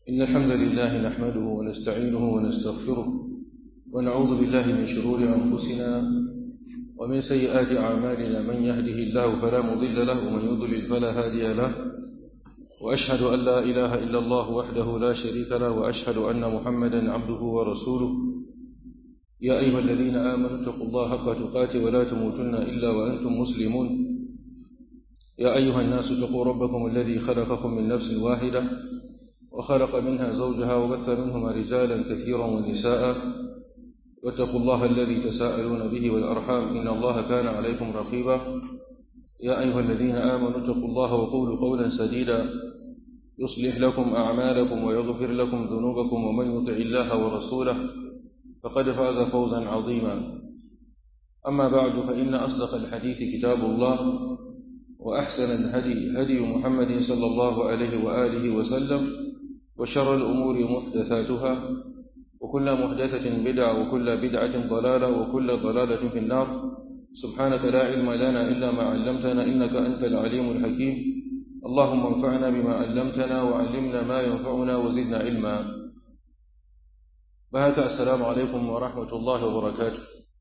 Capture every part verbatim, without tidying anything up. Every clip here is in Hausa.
إن الحمد لله نحمده ونستعينه ونستغفره ونعوذ بالله من شرور أنفسنا ومن سيئات أعمالنا. من يهده الله فلا مضل له ومن يضلل فلا هادي له، وأشهد أن لا إله إلا الله وحده لا شريك له، وأشهد أن محمدا عبده ورسوله. يا أيها الذين آمنوا اتقوا الله حق تقاته ولا تموتن إلا وأنتم مسلمون. يا أيها الناس اتقوا ربكم الذي خلقكم من نفس واحدة وخلق منها زوجها وبث منهما رجالا كثيرا ونساء، واتقوا الله الذي تساءلون به والأرحام إن الله كان عليكم رقيبا. يا أيها الذين آمنوا اتقوا الله وقولوا قولا سديدا يصلح لكم أعمالكم ويغفر لكم ذنوبكم، ومن يطع الله ورسوله فقد فاز فوزا عظيما. أما بعد، فإن أصدق الحديث كتاب الله، وأحسن الهدي هدي محمد صلى الله عليه وآله وسلم، وشر الأمور محدثاتها، وكل محدثة بدعة وكل بدعة ضلالة وكل ضلالة في النار. سبحانك لا علم لنا إلا ما علمتنا إنك أنت العليم الحكيم. اللهم انفعنا بما علمتنا وعلمنا ما ينفعنا وزدنا علما. بهك السلام عليكم ورحمة الله وبركاته.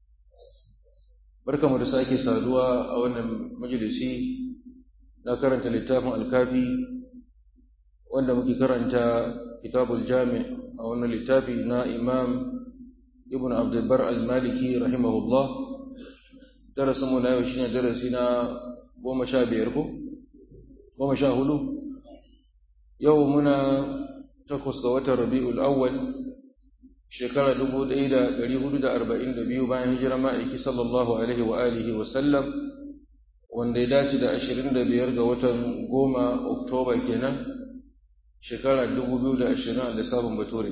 بركة مرساكي سادوا أولا مجلسي نكرنت للتافع الكافي، wanda muke karanta kitabul jami' a wannan littafi na imam ibn abdul bar al-maliki rahimahullah. darasin mu na yau shine darasi na goma sha biyar ko goma sha hudu. yau muna takwas ga watan rabi'ul awwal, shekara dubu ɗaya da ɗari hudu da arba'in da biyu bayan hijirar ma'aiki sallallahu alaihi wa alihi wa sallam, wanda ya dace da ashirin da biyar ga watan goma oktoba kenan, shekara dubu biyu da ashirin a lissafin bature.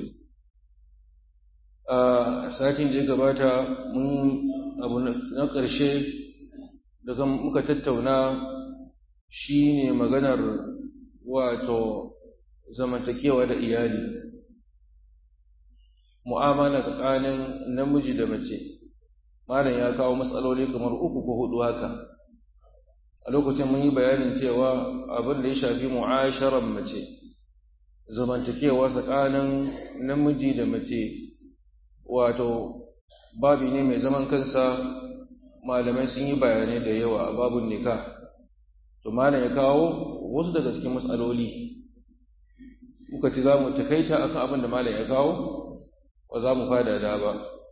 A satin da ya gabata mun abu na ƙarshe da muka tattauna shi ne maganar wato zamantakewa da iyali, mu'amala tsakanin namiji da mace. Malam ya kawo matsaloli kamar uku ko hudu haka. A lokacin mun yi bayanin cewa abin da ya shafi mu'asharar mace, zamantakewa tsakanin namiji da mace, wato babi ne mai zaman kansa. Malamai sun yi bayanai da yawa a babun nikah. To malam ya kawo wasu daga cikin matsaloli, muka ci za mu takaita akan abin da malam ya kawo, ba za mu fada da ba.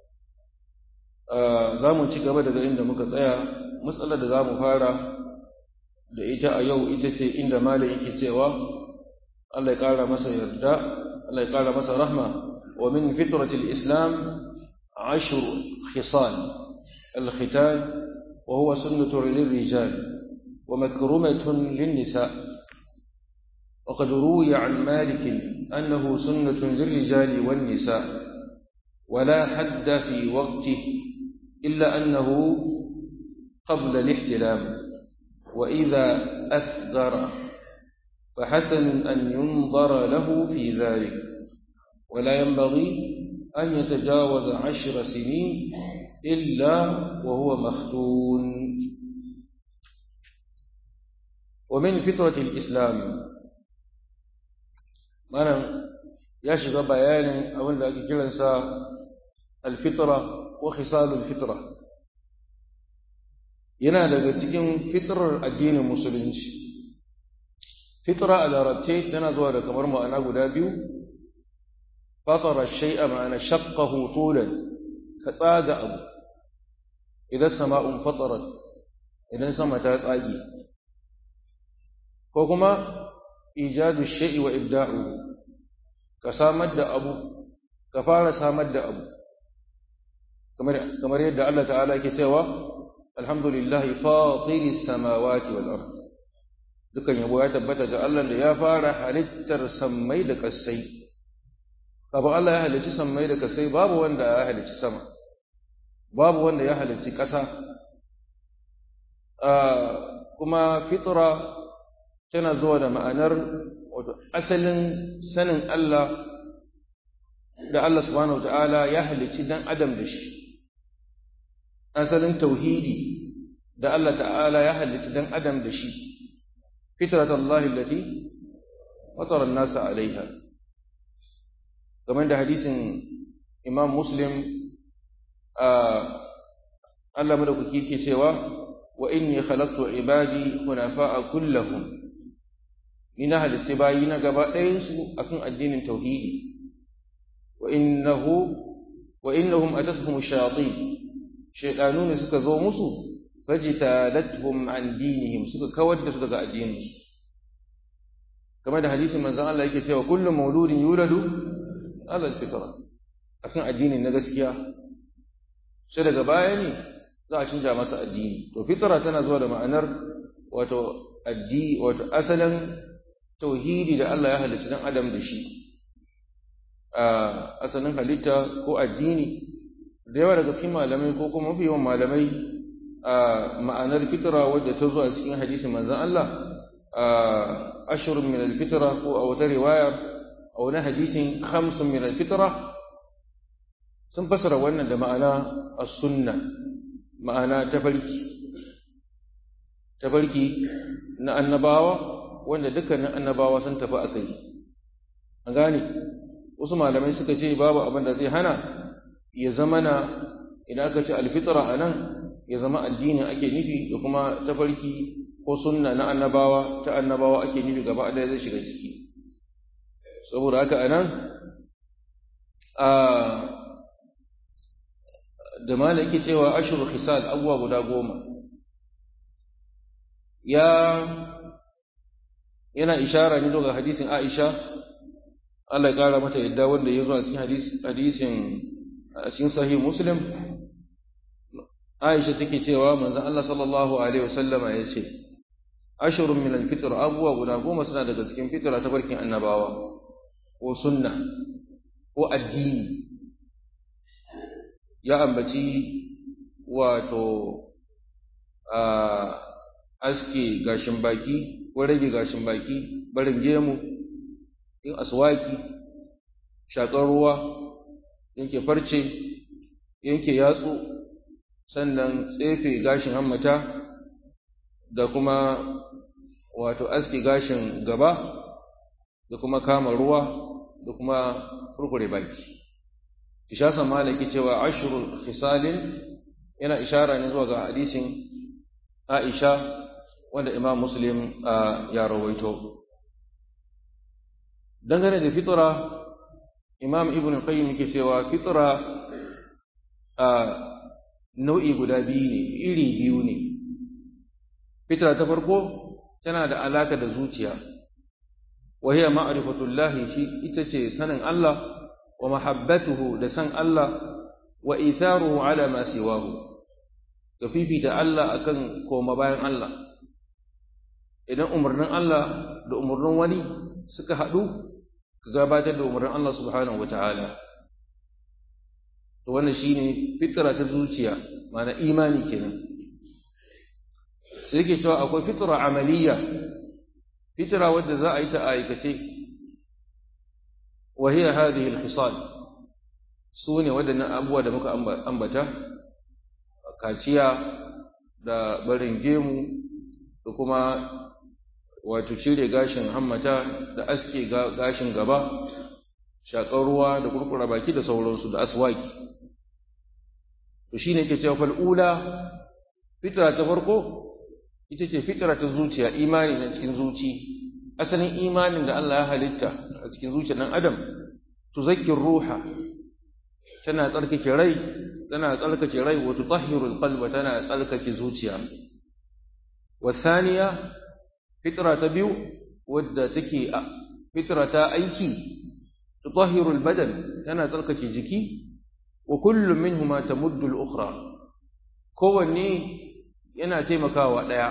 Za mu ci gaba daga inda muka tsaya. Matsalar da za mu fara da ita a yau ita ce inda malam yake cewa Allah ya ƙara masa yarda, Allah ya ƙara masa rahma. Wa min fitratil islam ashru khisal al-khitan wa huwa sunnatun lirrijal wa makrumatun lin-nisa. wa qad ruwiya 'an Malik annahu sunnatun lirrijal wan-nisa wa la hadda fi waqtihi illa annahu qabla al-ihtilam wa idha asghara فحسن أن ينظر له في ذلك، ولا ينبغي أن يتجاوز عشر سنين إلا وهو مختون. ومن فطرة الإسلام، معنى يشغل بيان أولا كلنسا الفطرة وخصال الفطرة. ينادى بتكين فطر الدين المسلمين. fitra a larabce tana zuwa da kamar ma'ana guda biyu. fatara shay'a ma'ana shaqqahu tulan, ka tsaga abu. idan sama'un fatarat, idan sama ta tsage. ko kuma ijadu shay'i wa ibda'uhu, ka samar da abu, ka fara samar da abu. kamar kamar yadda Allah ta'ala yake cewa alhamdulillahi fatiris samawati wal ardh. dukan yabo ya tabbata ga Allah da ya fara halittar sammai da kasai. Kafin Allah ya halicci sammai da kasai, babu wanda ya halicci sama, babu wanda ya halicci ƙasa. Kuma fitra tana zuwa da ma'anar wato asalin sanin Allah da Allah subhanahu wata'ala ya halicci dan adam da shi, asalin tauhidi da Allah ta'ala ya halicci dan adam da shi. فطرة الله التي فطر الناس عليها. kamar da hadisin Imam Muslim Allah madaukaki yake cewa wa inni khalaqtu ibadi hunafa'a kullahum ni na halitta bayi na gaba ɗayan su akan addinin tauhidi wa innahu wa innahum atatuhum ash-shayatin shaytanu ne suka zo musu fajtalathum an dinihim suka kawar da su daga addinin su kamar da hadisin manzon Allah yake cewa kullu mauludin yuladu ala al-fitra akan addinin na gaskiya sai daga baya ne za a canja masa addini to fitra tana zuwa da ma'anar wato addini wato asalin tauhidi da Allah ya halitta dan adam da shi a asalin halitta ko addini da yawa daga cikin malamai ko kuma mafi yawan malamai a ma'anar fitra wadda ta zo a cikin hadisin manzon Allah ashrun min al-fitra ko a wata riwaya a wani hadisin khamsun min al-fitra sun fasara wannan da ma'ana as-sunna ma'ana tafarki tafarki na annabawa wanda dukkanin annabawa sun tafi a kai an gane wasu malamai suka ce babu abin da zai hana ya zama na idan aka ce alfitra a nan ya zama addinin ake nufi da kuma tafarki ko sunna na annabawa ta annabawa ake nufi gaba ɗaya zai shiga ciki saboda haka a nan a da mala yake cewa ashru khisal abuwa guda goma ya yana ishara ne zuwa hadisin Aisha Allah ya kara mata yadda wanda ya zo a cikin hadisin a cikin sahih Muslim Aisha take cewa manzon Allah sallallahu alaihi wasallama ya ce ashrun min al-fitr abuwa guda goma suna daga cikin fitra ta barkin annabawa ko sunna ko addini ya ambaci wato a aske gashin baki ko rage gashin baki barin gemu yin aswaki shakar ruwa yanke farce yanke yatsu sannan tsefe gashin hammata da kuma wato aske gashin gaba da kuma kama ruwa da kuma kurkure baki ishasa malaki cewa ashrul khisalin yana ishara ne zuwa ga hadisin Aisha wanda Imam Muslim ya rawaito dangane da fitra Imam Ibn Qayyim yake cewa fitra nau'i guda biyu ne iri biyu ne fitra ta farko tana da alaka da zuciya wa hiya ma'rifatullahi shi ita ce sanin Allah wa mahabbatuhu da san Allah wa itharuhu ala ma siwahu ka fifita Allah akan koma bayan Allah idan umarnin Allah da umarnin wani suka haɗu ka gabatar da umarnin Allah subhanahu wataala to wannan shine fitra ta zuciya ma'ana imani kenan sai yake cewa akwai fitra amaliya fitra wadda za a yi ta aikace wa hiya hadhihi al-khisal sune wadannan abubuwa da muka ambata kaciya da barin gemu da kuma wato cire gashin hammata da aske gashin gaba shakar ruwa da kurkura baki da sauransu da aswaki to shine yake cewa fal ula fitra ta farko ita ce fitra ta zuciya imani na cikin zuci asalin imanin da Allah ya halitta a cikin zuciyar dan adam tuzakkir ruha tana tsarkake rai tana tsarkake rai wa tutahhirul qalba tana tsarkake zuciya wa thaniya fitra ta biyu wadda take fitra ta aiki tutahhirul badan tana tsarkake jiki wa kullu minhuma tamuddu al-ukhra kowanne yana taimakawa daya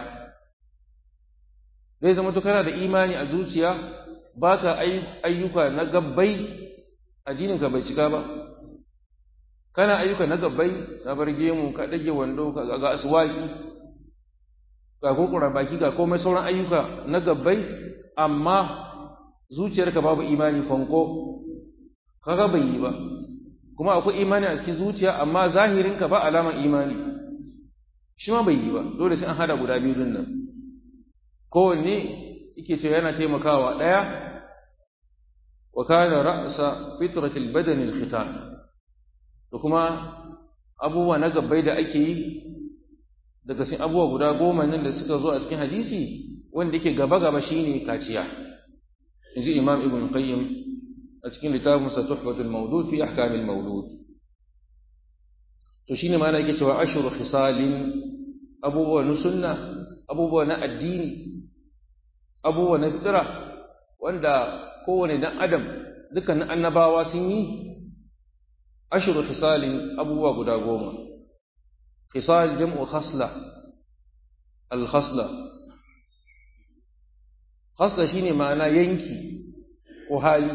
zai zama to kana da imani a zuciya baka ayyuka na gabbai addininka bai cika ba kana ayyuka na gabbai ka bar gemu ka dage wando ka ga aswaki ga kurkura baki ga komai sauran ayyuka na gabbai amma zuciyarka babu imani fanko kaga bai yi ba kuma akwai imani a cikin zuciya amma zahirinka ba alaman imani shi ma bai yi ba dole sai an hada guda biyu din nan kowanne yake cewa yana taimakawa daya wa kana ra'sa fitratil badan al-khitan to kuma abubuwa na gabbai da ake yi daga cikin abubuwa guda goma nan da suka zo a cikin hadisi wanda yake gaba gaba shine kaciya inji imam ibn qayyim a cikin littafin sa tuhfatul mawdud fi ahkamil mawlud to shine ma'ana yake cewa ashru khisalin abubuwa na sunna abubuwa na addini abubuwa na fitra wanda kowane dan adam dukkan annabawa sun yi ashru khisalin abubuwa guda goma khisal jam'u khasla al khasla khasla shine ma'ana yanki ko hali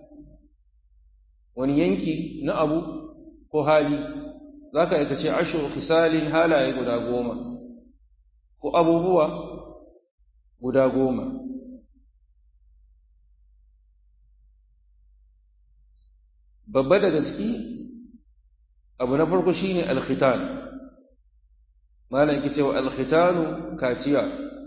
wani yanki na abu ko hali zaka yi kace ashru khisalin halaye guda goma ko abubuwa guda goma babba da gaske abu na farko shine al-khitan malan yake cewa al-khitanu kaciya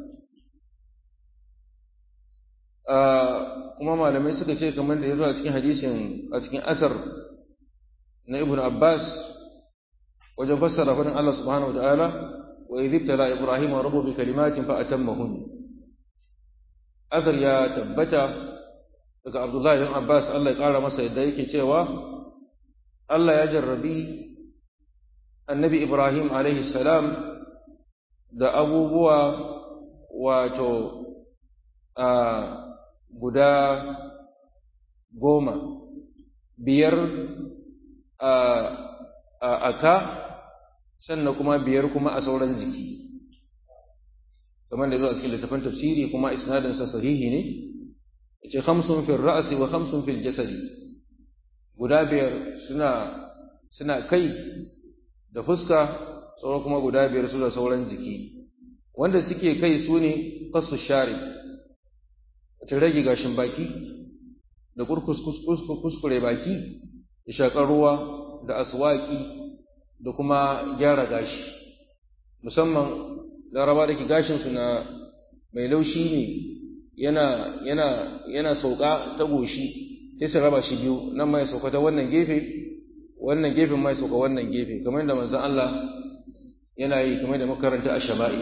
kuma malamai suka ce kamar da yazo a cikin hadisin a cikin asar na ibnu abbas wajen fassara fadin Allah subhanahu wataala wa idh ibtala ibrahima rabbuhu bi kalimatin fa atammahun asar ya tabbata daga Abdullah ibn Abbas Allah ya kara masa yadda yake cewa Allah ya jarrabi annabi Ibrahim alaihi salam da abubuwa wato a guda goma biyar a aka sannan kuma biyar kuma a sauran jiki kamar da zuwa cikin littafin tafsiri kuma isnadin sa sahihi ne yace khamsun fil ra'si wa khamsun fil jasadi guda biyar suna suna kai da fuska sauran kuma guda biyar su da sauran jiki wanda suke kai su ne qasu shari ta rage gashin baki da kurkus kuskure baki da shakar ruwa da aswaki da kuma gyara gashi musamman laraba da ke gashin su na mai laushi ne yana yana yana sauka ta goshi sai su raba shi biyu nan mai sauka ta wannan gefe wannan gefen mai sauka wannan gefe kamar da manzon Allah yana yi kamar da makaranta a shaba'i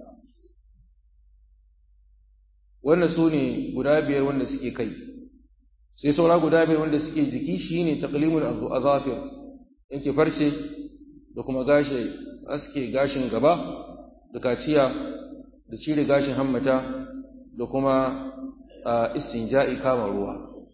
wannan su ne guda biyar wanda suke kai sai saura guda biyar wanda suke jiki shine taqlimul azafir yake farce da kuma gashi aske gashin gaba da kaciya da cire gashin hammata da kuma istinja'i kama ruwa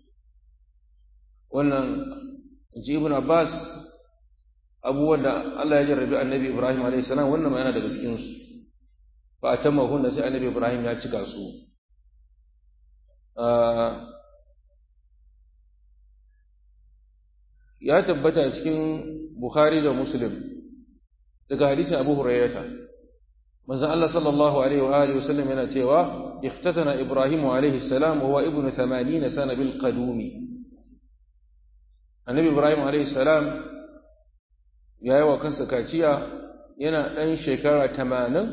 wannan ji ibn Abbas abubuwan da Allah ya jarrabi annabi Ibrahim alayhi salam wannan ma yana daga cikin su fa atamahu da sai annabi Ibrahim ya cika su ya tabbata cikin Bukhari da Muslim daga hadisin Abu Hurairah manzon Allah sallallahu alaihi wa alihi wasallam yana cewa ikhtatana Ibrahim alaihi salam wa huwa ibnu thamanina sana bil qadumi annabi Ibrahim alaihi salam yayi wa kansa kaciya yana dan shekara tamanin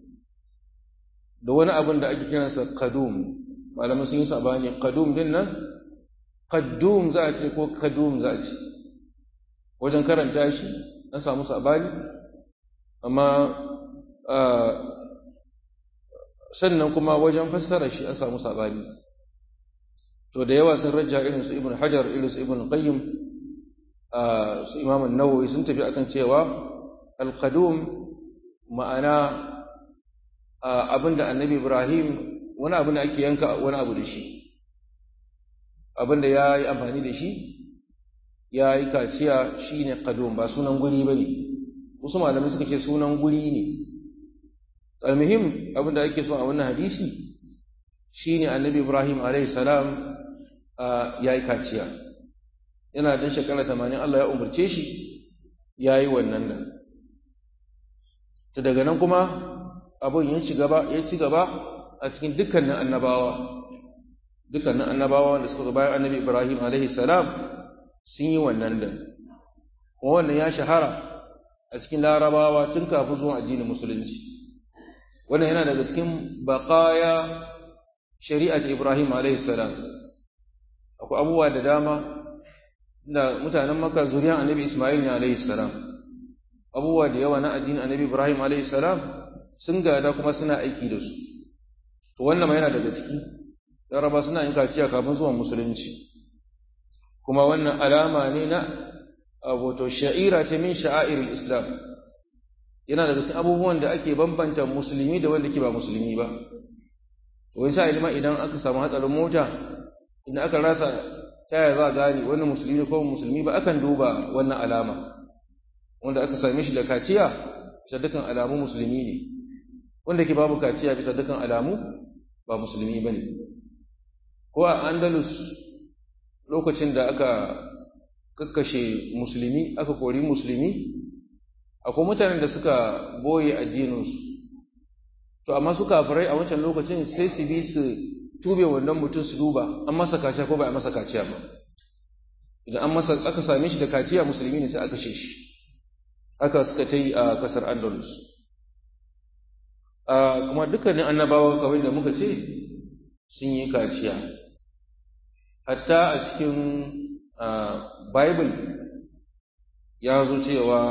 da wani abin da ake kiransa qadum malaman sun yi sabani qadum din nan qaddum za a ce ko kadum za a ce wajen karanta shi an samu sabani amma sannan kuma wajen fassara shi an samu sabani to da yawa sun rajja irin su ibn hajar irin su ibn qayyim su imam an-nawawi sun tafi akan cewa al-qadum ma'ana abinda annabi ibrahim wani abu da ake yanka wani abu da shi abinda ya yi amfani da shi ya yi kaciya shine qadum ba sunan guri bane wasu malamai suka ce sunan guri ne almuhim abinda ake so a wannan hadisi shine annabi ibrahim alayhi salam yayi kaciya yana da shekara tamanin Allah ya umurce shi yayi wannan nan to daga nan kuma abun ya ci gaba ya ci gaba a cikin dukkanin annabawa dukkanin annabawa wanda suka bayan annabi ibrahim alayhi salam sun yi wannan da kuma wannan ya shahara a cikin larabawa tun kafin zuwan addinin musulunci wannan yana daga cikin baqaya shari'at Ibrahim alayhi salam akwai abubuwa da dama da mutanen Makka zuriyan Annabi Isma'il ne alayhi salam, abubuwa da yawa na addinin Annabi Ibrahim alayhi salam sun gada kuma suna aiki da su. To wannan ma yana daga ciki, Laraba suna yin kaciya kafin zuwan musulunci, kuma wannan alama ne na wato sha'ira ta min sha'airil Islam, yana daga cikin abubuwan da ake bambanta musulmi da wanda ke ba musulmi ba. Wai sa ilma idan aka samu hatsarin mota, idan aka rasa taya za a gane wannan musulmi ko musulmi ba, akan duba wannan alama, wanda aka same shi da kaciya bisa dukkan alamu musulmi ne, wanda ke babu kaciya bisa dukkan alamu ba musulmi ba ne. Ko a Andalus lokacin da aka kakkashe musulmi, aka kori musulmi, akwai mutanen da suka boye addininsu, to amma su kafirai a wancan lokacin sai su bi su tube wannan mutum su duba an masa kaciya ko ba a masa kaciya ba. Idan an masa aka same shi da kaciya musulmi ne sai aka kashe shi. Haka suka ta yi a kasar Andalus. Kuma dukkanin annabawa kamar da muka ce sun yi kaciya, hatta a cikin Bible ya zo cewa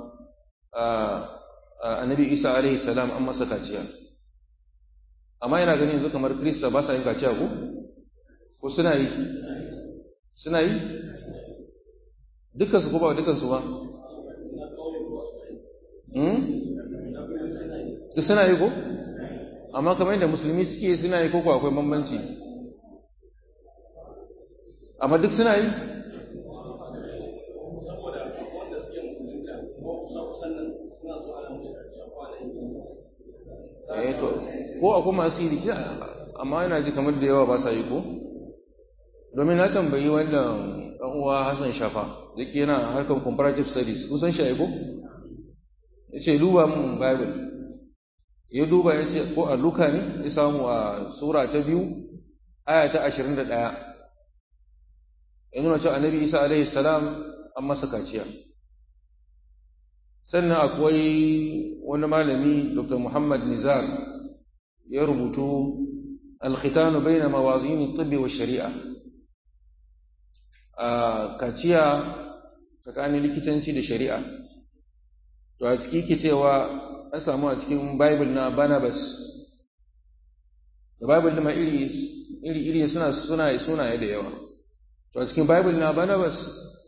annabi Isa alaihi salam an masa kaciya, amma yana ganin yanzu kamar Kirista ba sa yin kaciya ko? Ko suna yi? Suna yi? Dukkansu ko ba dukkansu ba? Hmm? Duk suna yi ko? Amma kamar yadda musulmi suke suna yi ko ko akwai bambanci? Amma duk suna yi? Eh to, ko akwai masu yi, amma yana ji kamar da yawa ba sa yi ko? Domin na tambayi wannan ɗan uwa Hassan Shafa, da ke yana harkar comparative studies, kusan shi ko? Ya ce duba mun Bible, ya duba ya ce ko a Luka ne ya samu a Sura ta biyu, aya ta ashirin da ɗaya, ya nuna cewa annabi Isa alaihi salam an masa kaciya. Sannan akwai wani malami Doctor Muhammad Nizar ya rubutu Al-Khitanu baina mawazin at-tibb wa shari'a, a kaciya tsakanin likitanci da shari'a. To a ciki ke cewa an samu a cikin Bible na Barnabas, da Bible da ma iri iri iri suna suna sunaye da yawa. To a cikin Bible na Barnabas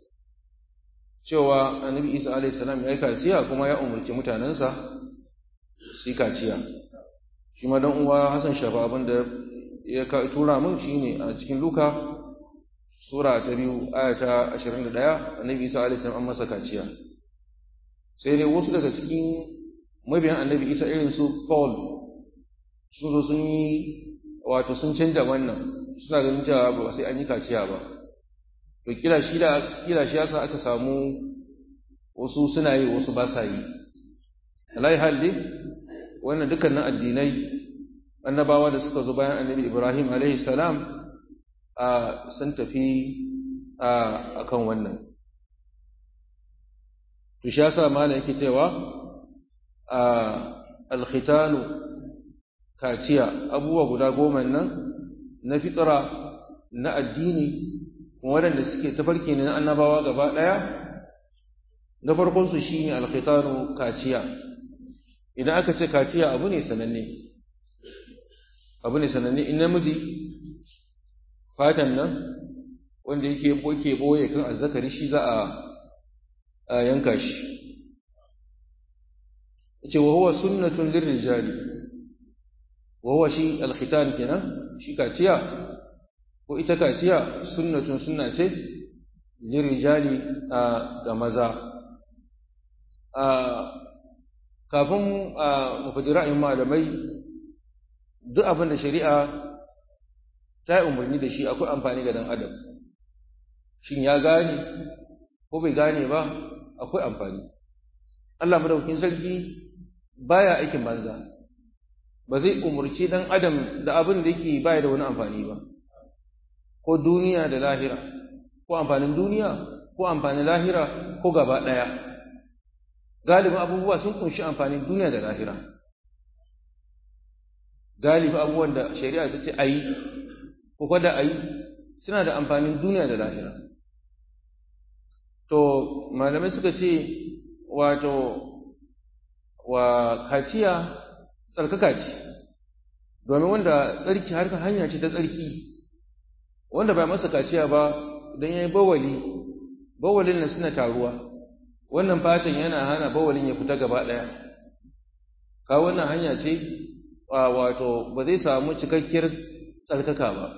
cewa annabi Isa alaihi salam ya yi kaciya kuma ya umarci mutanensa su yi kaciya. Shi ma dan uwa Hassan Shafa abin da ya tura min shine a cikin Luka sura ta biyu aya ta ashirin da ɗaya, annabi Isa alaihi salam an masa kaciya. Sai dai wasu daga cikin mabiyan annabi Isa irin su Paul sun zo sun yi wato sun canja wannan, suna ganin cewa ba sai an yi kaciya ba. To kila shi da kila shi yasa aka samu wasu suna yi wasu ba sa yi. Alai halli wannan dukkanin addinai annabawa da suka zo bayan annabi Ibrahim alaihi salam a sun tafi a akan wannan. To shi yasa malam yake cewa a al-khitanu kaciya abubuwa guda goma nan na fitra na addini waɗanda suke tafarki ne na annabawa gaba ɗaya. Na farkon su shine al-khitanu kaciya. Idan aka ce kaciya abu ne sananne, abu ne sananne in namiji fatan nan wanda yake boke boye kan azzakari shi za a yanka shi. Yace wa huwa sunnatun lirrijali, wa huwa shi al-khitan kenan, shi kaciya ko ita kaciya sunnatun sunna ce lirrijali ga maza. Kafin mu faɗi ra'ayin malamai, duk abin da shari'a ta yi umarni da shi akwai amfani ga dan adam. Shin ya gane ko bai gane ba, akwai amfani. Allah madaukakin sarki baya aikin banza, ba zai umurci dan adam da abin da yake baya da wani amfani ba, ko duniya da lahira, ko amfanin duniya ko amfanin lahira ko gaba ɗaya. Galibin abubuwa sun kunshi amfanin duniya da lahira. Galibin abubuwan da shari'a ta ce a yi ko kada a yi suna da amfanin duniya da lahira. To malamai suka ce wato wa kaciya tsarkaka ce, domin wanda tsarki har hanya ce ta tsarki, wanda ba masa kaciya ba don ya yi bawali, bawalin nan suna taruwa, wannan fatan yana hana bawalin ya fita gaba ɗaya, ka wannan hanya ce wato ba zai samu cikakkiyar tsarkaka ba.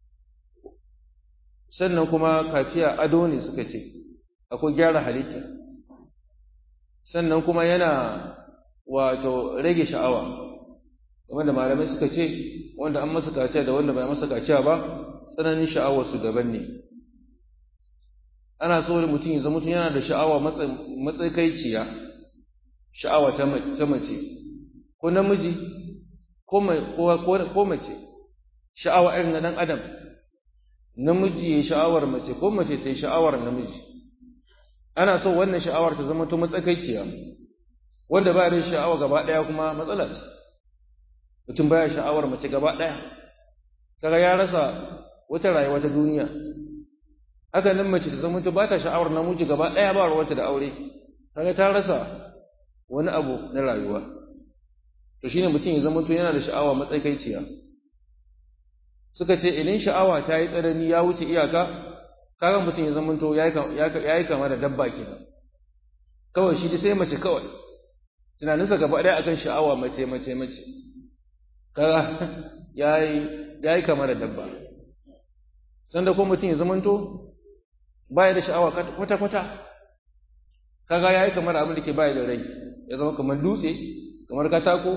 Sannan kuma kaciya ado ne suka ce, akwai gyara halitta, sannan kuma yana wato rage sha'awa, wanda malamai suka ce wanda an masa kaciya da wanda bai masa kaciya ba tsananin sha'awar su daban ne. Ana so mutum ya zama mutum yana da sha'awa matsakaiciya, sha'awa ta mace ko namiji ko mace, sha'awa irin na ɗan adam, namiji ya sha'awar mace ko mace ta yi sha'awar namiji. Ana so wannan sha'awar ta zama to matsakaiciya, wanda ba da sha'awa gaba ɗaya kuma matsala ce. Mutum baya sha'awar mace gaba ɗaya, kaga ya rasa wata rayuwa ta duniya. Haka nan mace ta zama to ba ta sha'awar namiji gaba ɗaya, ba ruwanta da aure, kaga ta rasa wani abu na rayuwa. To shine mutum ya zama to yana da sha'awa matsakaiciya. Suka ce idan sha'awa ta yi tsanani ya wuce iyaka, kaga mutum ya zama to ya yi kama da dabba kenan, kawai shi sai mace kawai, tunaninsa gaba ɗaya akan sha'awa mace mace mace, kaga ya yi kama da dabba. Sanda ko mutum ya zama to baya da sha'awa kwata kwata, kaga ya yi kamar abin da ke baya da rai, ya zama kamar dutse, kamar katako.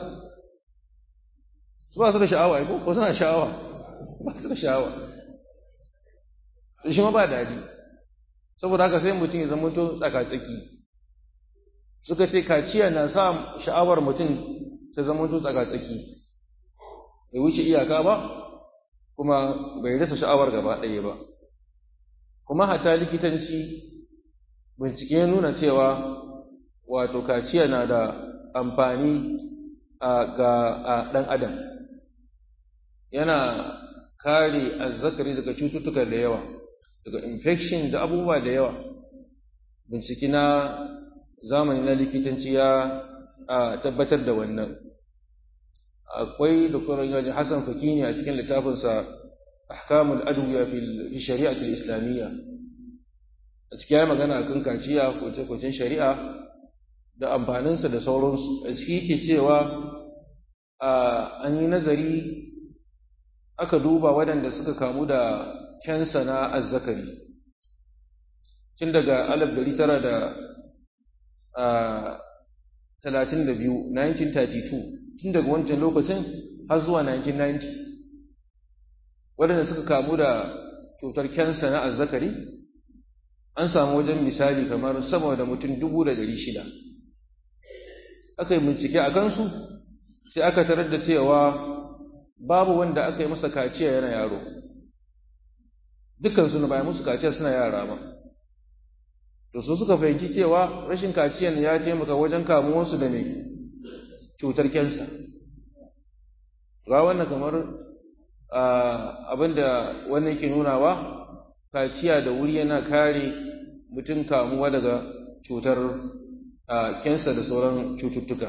Su ba su da sha'awa ko ko suna sha'awa? Ba su da sha'awa, shi ma ba daɗi. Saboda haka sai mutum ya zama to tsaka-tsaki. Suka ce kaciya na sa sha'awar mutum ta zama to tsaka-tsaki, bai wuce iyaka ba kuma bai rasa sha'awar gaba ɗaya ba. Kuma hata likitanci bincike ya nuna cewa wato kaciya na da amfani ga ɗan adam, yana kare azzakari daga cututtuka da yawa, daga infection da abubuwa da yawa. Bincike na zamani na likitanci ya tabbatar da wannan. Akwai Doktor Hassan Fakini a cikin littafinsa Ahkamul Adwiya fi Shari'atul Islamiyya, a cikin ya magana akan kaciya, kwace-kwacen shari'a da amfaninsa da sauransu. A ciki ke cewa an yi nazari, aka duba waɗanda suka kamu da kansa na azzakari tun daga alif dari tara da talatin da biyu nineteen thirty-two, tun daga wancan lokacin har zuwa nineteen ninety, waɗanda suka kamu da cutar kansa na azzakari an samu wajen misali kamar sama da mutum dubu da ɗari shida. Aka yi bincike a kansu, sai aka tarar da cewa babu wanda aka yi masa kaciya yana yaro, dukansu na bayan musu kaciya suna yara ba. To su suka fahimci cewa rashin kaciyan ya taimaka wajen kamuwarsu da mai cutar kensa. Ga wannan kamar abinda wannan ke nunawa, kaciya da wuri yana kare mutum kamuwa daga cutar kensa da sauran cututtuka.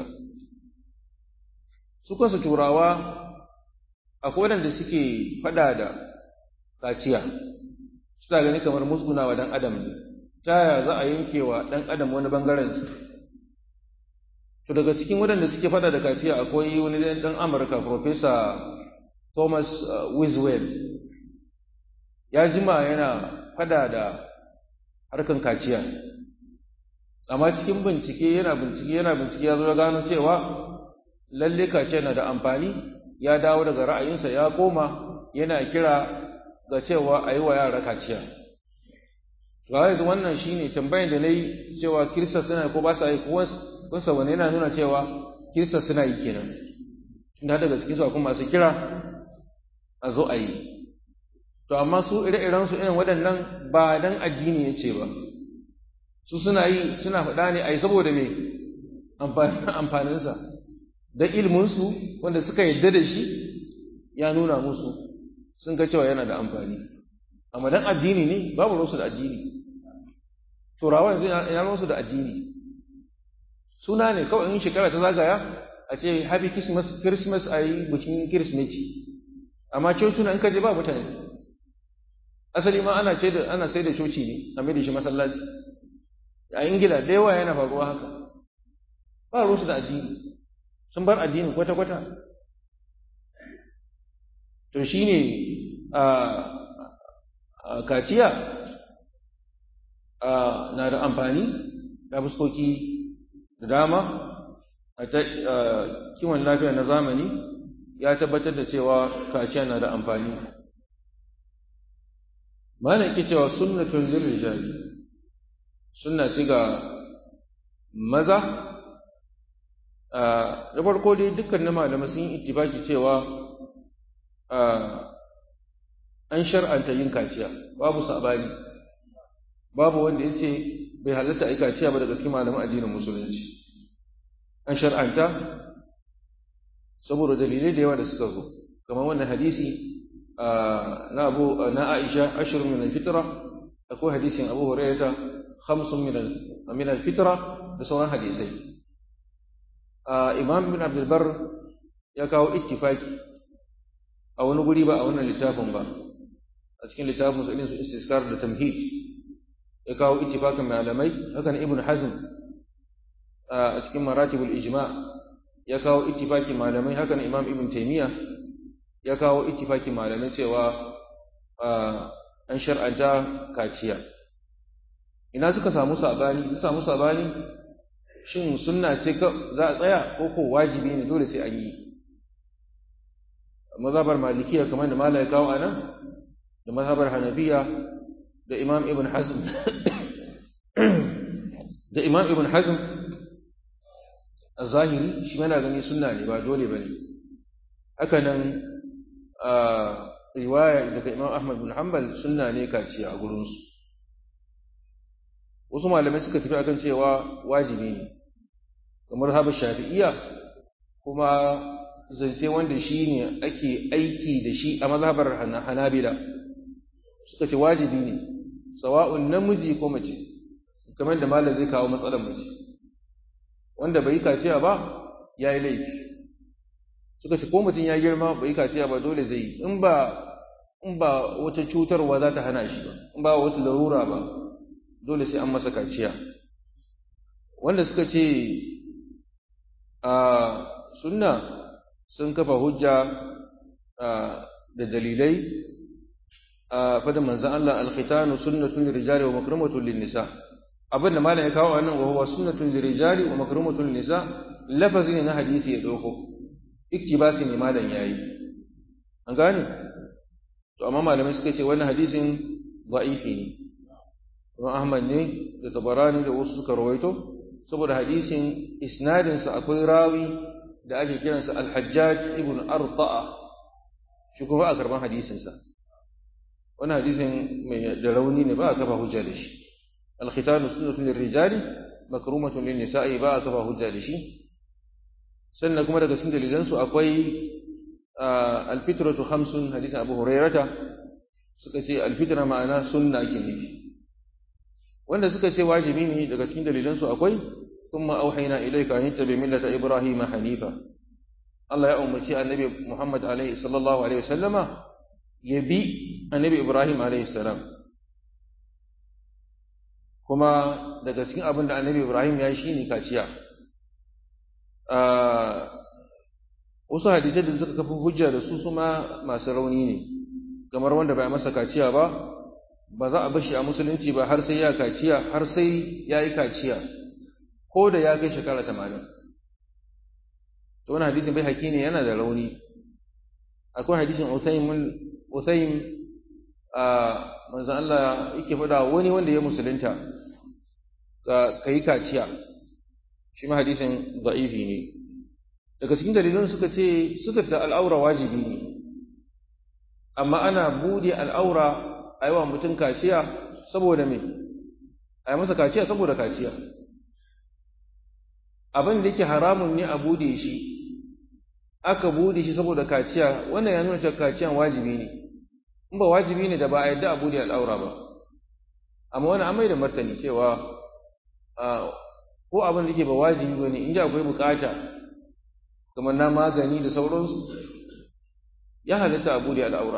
Su kansu turawa akwai waɗanda suke faɗa da kaciya, suna gani kamar musgunawa ɗan adam ne, ta yaya za a yanke wa ɗan adam wani ɓangaren su. To daga cikin waɗanda suke faɗa da kaciya akwai wani ɗan Amurka, Professor Thomas Wiswell, ya jima yana faɗa da harkan kaciya, amma cikin bincike yana bincike yana bincike ya zo ya gano cewa lalle kaciya na da amfani. Ya dawo daga ra'ayinsa ya koma yana kira ga cewa a yi wa yara kaciya. Ga yanzu wannan shi ne tambayin da na yi, cewa kirista suna ko ba sa yi, kunsa wani yana nuna cewa kirista suna yi kenan, tunda daga cikin su akwai masu kira a zo a yi. To amma su ire-iren su irin waɗannan ba dan addini ya ce ba, su suna yi suna faɗa ne a yi saboda me amfaninsa, da ilminsu wanda suka yarda da shi ya nuna musu, sun ga cewa yana da amfani. amma dan addini ne babu ruwansu da addini. Turawa yanzu ya ruwansu da addini, suna ne kawai in shekara ta zagaya a ce happy christmas christmas a yi bikin kirsimeti, amma cocina in ka je ba mutane. Asali ma ana ce da ana sai da coci ne a mai da shi masallaci. A Ingila da yawa yana faruwa haka, ba ruwansu da addini, sun bar addinin kwata-kwata. To shi ne a kaciya na da amfani da fuskoki da dama. A kiwon lafiya na zamani ya tabbatar da cewa kaciya na da amfani. Malam yake cewa sunnatun lirrijali, sunna ce ga maza. Da farko dai dukkan malamai sun yi ittifaki cewa an shar'anta yin kaciya, babu sabani, babu wanda yace bai halatta ai kaciya ba daga cikin malaman addinin musulunci. An shar'anta saboda dalilai da yawa da suka zo, kamar wannan hadisi na Abu na Aisha ashrun min al-fitra, akwai hadisin Abu Hurairah khamsun min min al-fitra, da sauran hadisai. Imam bin Abdul Barr ya kawo ittifaki a wani guri ba a wannan littafin ba, a cikin littafin su su Istizkar da Tamhid ya kawo ittifakin malamai. Haka ne Ibn Hazm a cikin Maratibul Ijma' ya kawo ittifakin malamai. Haka ne Imam Ibn Taymiyyah ya kawo ittifakin malamai cewa an shar'anta kaciya. Ina suka samu sabani? Suka samu sabani shin sunna ce za a tsaya ko ko wajibi ne dole sai an yi? Mazhabar Malikiya kamar da malai kawo anan, da mazhabar Hanafiya da Imam Ibn Hazm da Imam Ibn Hazm az-Zahiri shi yana gani sunna ne ba dole bane. Haka nan riwaya daga Imam Ahmad bin Hanbal sunna ne kaciya a gurin su. Wasu malamai suka tafi akan cewa wajibi ne, kamar mazhabar Shafi'iyya, kuma zance wanda shi ne ake aiki da shi a mazhabar Hanabila, suka ce wajibi ne sawa'un namiji ko mace, kamar da malam zai kawo matsalar mace wanda bai kaciya ba yayi laifi. Suka ce ko mutum ya girma bai kaciya ba dole zai yi, in ba in ba wata cutarwa za ta hana shi ba, in ba wata larura ba, dole sai an masa kaciya. Wanda suka ce a sunna sun kafa hujja da dalilai a fadin manzon Allah, al-khitanu sunnatun lirijali wa makrumatun lin-nisa. Abinda malam ya kawo anan wa huwa sunnatun lirijali wa makrumatun lin-nisa, lafazi ne na hadisi ya dauko, iktibasi ne malam yayi, an gane. To amma malamai suka ce wannan hadisin da'ifi ne, kuma Ahmad ne da Tabarani da wasu suka rawaito, saboda hadisin isnadinsa akwai rawi da ake kiransa Al-Hajjaj ibn Arta'a, shi kuma a karban hadisinsa. Wannan hadisin mai da rauni ne, ba a kafa hujja da shi. Al-khitanu sunnatun lirrijali makrumatun lin-nisa'i, ba a kafa hujja da shi. Sannan kuma daga cikin dalilansu akwai al-fitratu khamsun, hadisin Abu Hurairah, suka ce al-fitra ma'ana sunna ake nufi. Wanda suka ce wajibi ne daga cikin dalilansu akwai thumma auhayna ilayka an tattabi millata ibrahima hanifa. Allah ya umarci annabi Muhammad alaihi sallallahu alaihi wasallama ya bi annabi Ibrahim alaihi salam, kuma daga cikin abin da annabi Ibrahim ya yi shine kaciya. Wasu hadisai da suka kafa hujja da su suma masu rauni ne, kamar wanda bai masa kaciya ba ba za a bashi a musulunci ba har sai ya kaciya, har sai ya yi kaciya ko da ya kai shekara tamanin. To wani hadisin bai haƙi ne, yana da rauni. Akwai hadisin Usaim a manzan Allah yake faɗa wani wanda ya musulunta ka yi kaciya, shi ma hadisin da'ifi ne. Daga cikin dalilan suka ce suka ta al'aura wajibi ne, amma ana bude al'aura a yi wa mutum kaciya saboda me? A yi masa kaciya saboda kaciya. Abin da yake haramun ne a bude shi, aka bude shi saboda kaciya, wannan ya nuna cewa kaciyan wajibi ne. in ba wajibi ne da ba a yadda a bude al'aura ba. Amma wani an mai da martani cewa ko abin da ke ba wajibi ba ne in ji akwai bukata kamar na magani da sauransu ya halitta a bude al'aura.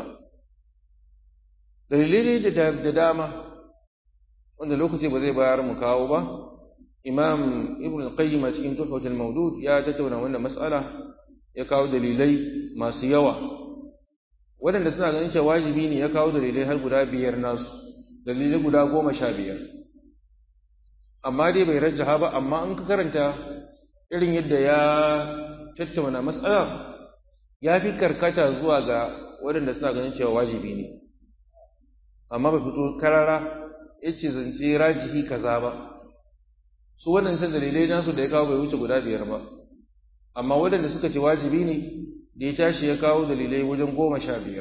Dalilai ne da dama wanda lokaci ba zai bayar mu kawo ba. Imam Ibn al-Qayyim a cikin Tuhfatul Mawdud ya tattauna wannan mas'ala, ya kawo dalilai masu yawa waɗanda suna ganin cewa wajibi ne, ya kawo dalilai har guda biyar nasu, dalilai guda goma sha biyar, amma dai bai rajjaha ba. Amma an ka karanta irin yadda ya tattauna mas'ala, ya fi karkata zuwa ga waɗanda suna ganin cewa wajibi ne, amma ba fito karara ya ce zance rajihi kaza ba. Su waɗancan dalilai nasu da ya kawo bai wuce guda biyar ba, amma waɗanda suka ce wajibi ne da ya tashi ya kawo dalilai wajen goma sha biyar.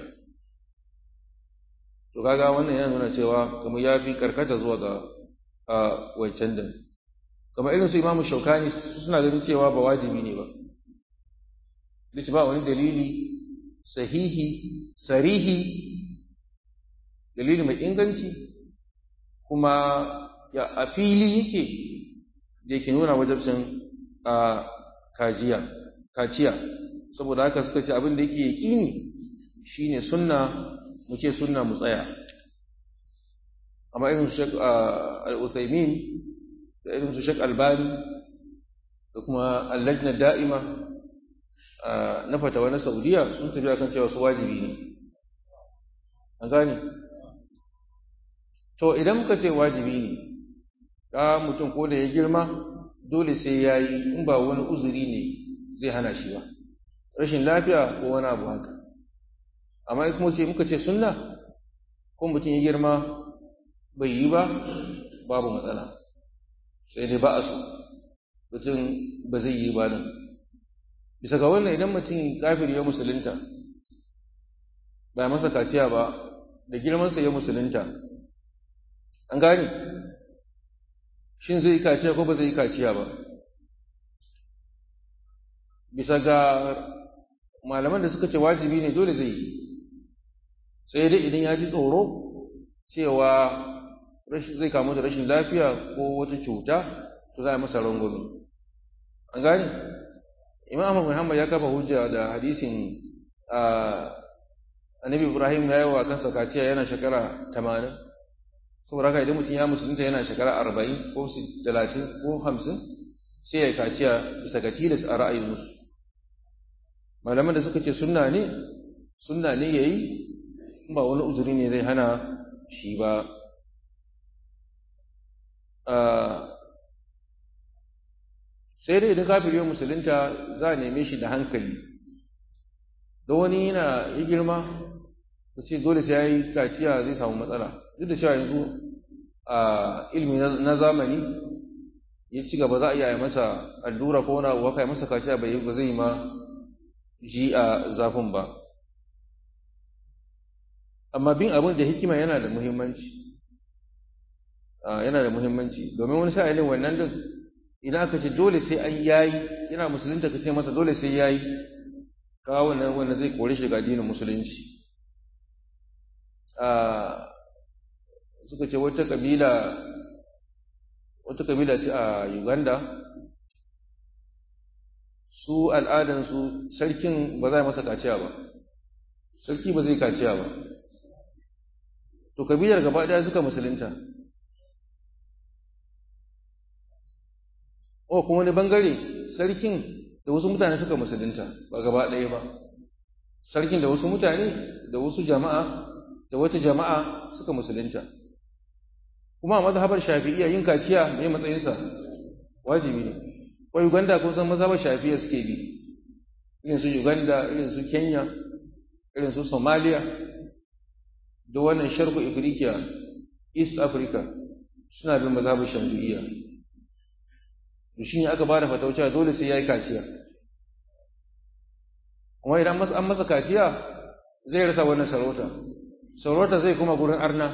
To kaga wannan yana nuna cewa kamar ya fi karkata zuwa ga wancan din. Kamar irin su Imamu Shaukani suna ganin cewa ba wajibi ne ba, duk ba wani dalili sahihi sarihi, dalili mai inganci kuma ya a fili yake da yake nuna wajibcin kajiya kaciya. Saboda haka suka ce abin da yake yaqini shine sunna, mu ce sunna mu tsaya. Amma irin su Sheikh Al-Uthaymin da irin su Sheikh Albani da kuma al-Lajna Da'ima na fatawa na Saudiya sun tafi akan cewa su wajibi ne. An gane? To idan muka ce wajibi ne, ka mutum ko da ya girma dole sai ya yi, in ba wani uzuri ne zai hana shi ba, rashin lafiya ko wani abu haka. Amma in kuma ce muka ce sunna, ko mutum ya girma bai yi ba, babu matsala, sai dai ba a so mutum ba zai yi ba nan. Bisa ga wannan, idan mutum kafir ya musulunta ba masa kaciya ba, da girmansa ya musulunta, an gane shin zai yi kaciya ko ba zai yi kaciya ba? Bisa ga malaman da suka ce wajibi ne, dole zai yi, sai dai idan ya ji tsoro cewa zai kamu da rashin lafiya ko wata cuta, to za a masa rangwame. An gane? Imam Muhammad ya kafa hujja da hadisin annabi Ibrahim ya yi wa kansa kaciya yana shekara tamanin. Saboda haka idan mutum ya musulunta yana shekara arba'in ko talatin ko hamsin, sai ya kaciya bisa ga tilas a ra'ayin musu. Malaman da suka ce sunna ne, sunna ne ya yi, ba wani uzuri ne zai hana shi ba. Sai dai idan kafiri ya musulunta za a neme shi da hankali, don wani yana yi girma ku ce dole sai ya yi kaciya zai samu matsala. Duk da cewa yanzu a ilimi na zamani ya ci gaba, za a iya yi masa allura ko wani abu, yi masa kaciya ba zai ma ji a zafin ba. Amma bin abin da hikima yana da muhimmanci, yana da muhimmanci domin wani sa'ilin wannan din idan aka ce dole sai an yayi, yana musulunta ka ce masa dole sai yayi, kawo wannan wanda zai kore shi ga addinin musulunci. Suka ce wata kabila wata kabila ce a Uganda, su al'adansu sarkin ba za a masa kaciya ba, sarki ba zai kaciya ba. To kabilar gaba ɗaya suka musulunta. O kuma wani bangare sarkin da wasu mutane suka musulunta, ba gaba ɗaya ba. Sarkin da wasu mutane da wasu jama'a da wata jama'a suka musulunta. Kuma a mazhabar Shafi'iyya yin kaciya mai matsayinsa wajibi ne. Ko Uganda ko san mazhabar Shafi'iyya suke bi, irin su Uganda, irin su Kenya, irin su Somalia, da wannan Sharqu Africa, East Africa suna bin mazhabar Shafi'iyya. To shi ne aka bada fatauci dole sai yayi kaciya. Kuma idan an masa kaciya zai rasa wannan sarauta. Sarauta zai kuma gurin arna.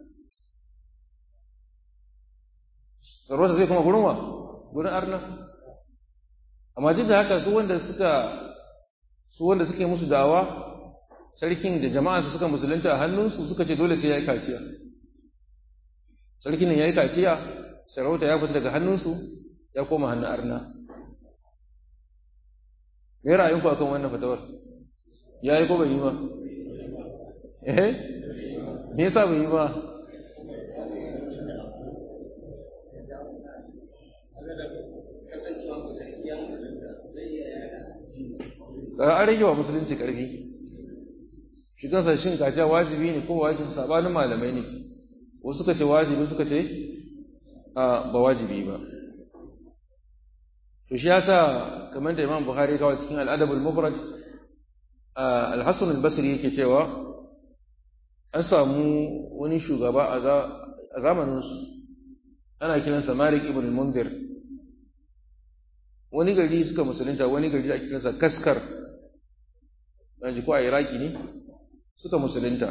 Sarauta zai kuma gurin wa? Gurin arna. Amma duk da haka su wanda suka su wanda suke musu dawa sarkin da jama'a su suka musulunta a hannunsu suka ce dole sai ya yi kaciya. Sarkin nan ya yi kaciya, sarauta ya fita daga hannunsu ya koma hannun arna. Me ra'ayinku akan wannan fatawar? Ya yi ko bai yi ba? Eh? Me yasa bai yi ba? An rage wa musulunci ƙarfi. Shi kansa shin kaciya wajibi ne ko wajibi sabanin malamai ne? Wasu suka ce wajibi suka ce a ba wajibi ba. To shi yasa kamar da Imam Bukhari kawai cikin al-Adab al-Mufrad Al-Hasan al-Basri yake cewa an samu wani shugaba a zamanin su ana kiransa Malik ibn al-Mundhir. Wani gari suka musulunta, wani gari ake kiransa Kaskar. Dan ji ko a Iraki ne suka musulunta.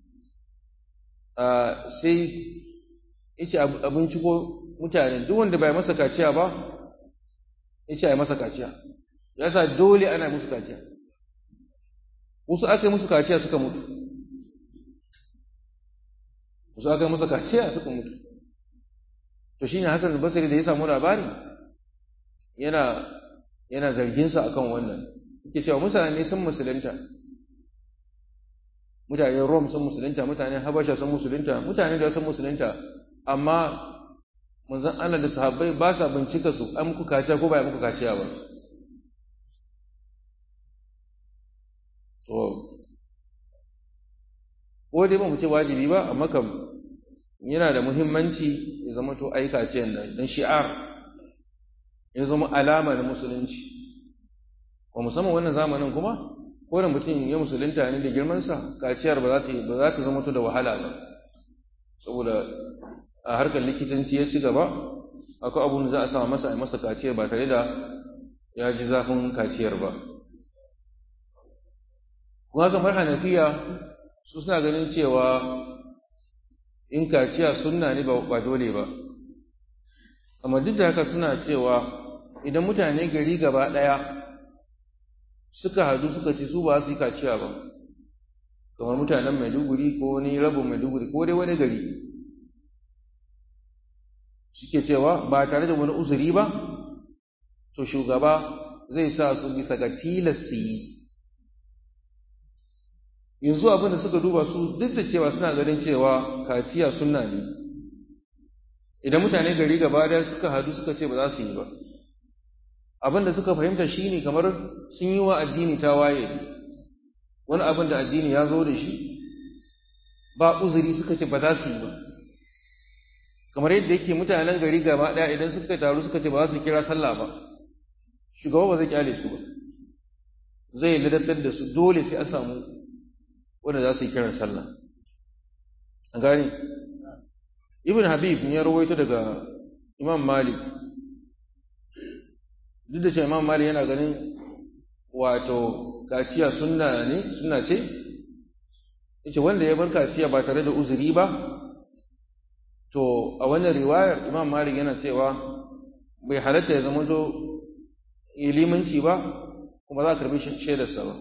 sai yace abinci ko mutane duk wanda bai masa kaciya ba yace ai masa kaciya, yasa dole ana musu kaciya. Wasu aka yi musu kaciya suka mutu, wasu aka yi musu kaciya suka mutu. To shine Hassan al-Basri da ya samu labari yana yana zargin sa akan wannan, yake cewa mutane sun musulunta, mutanen Rom sun musulunta, mutanen Habasha sun musulunta, mutane da sun musulunta, amma manzon Allah da sahabbai ba sa bincika su an muku kaciya ko ba ya muku kaciya ba. To ko dai ba mu ce wajibi ba, amma kam yana da muhimmanci ya zama to ai kaciyan nan dan shi'ar ya zama alama na musulunci. Ko musamman wannan zamanin kuma ko da mutum ya musulunta ne da girmansa, kaciyar ba za ta ba za ta zama to da wahala ba, saboda a harkar likitanci ya ci gaba, akwai abun da za a sa masa a masa kaciyar ba tare da ya ji zafin kaciyar ba. Kuma kamar Hanafiya su suna ganin cewa in kaciya sunna ne ba dole ba, amma duk da haka suna cewa idan mutane gari gaba ɗaya suka hadu suka ce su ba su yi kaciya ba, kamar mutanen Maiduguri ko wani rabin Maiduguri ko dai wani gari, suke cewa ba tare da wani uzuri ba, to shugaba zai sa su bisa ga tilas su yi. Yanzu abin da suka duba su duk da cewa suna ganin cewa kaciya sunna ne, idan mutane gari gaba ɗaya suka hadu suka ce ba za su yi ba, abin da suka fahimta shine kamar sun yi wa addini tawaye, wani abin da addini ya zo da shi ba uzuri suka ce ba za su yi ba. Kamar yadda yake mutanen gari gaba ɗaya idan suka taru suka ce ba za su kira sallah ba, shugaba ba zai kyale su ba, zai ladatar da su, dole sai a samu wanda za su yi kiran sallah. An gane? Ibn Habib ne ya rawaito daga Imam Malik, duk da cewa Imam Malik yana ganin wato kaciya sunna ne, sunna ce, yace wanda ya bar kaciya ba tare da uzuri ba, to a wannan riwayar Imam Malik yana cewa bai halatta ya zama to limanci ba, kuma za a karbi shaidarsa ba.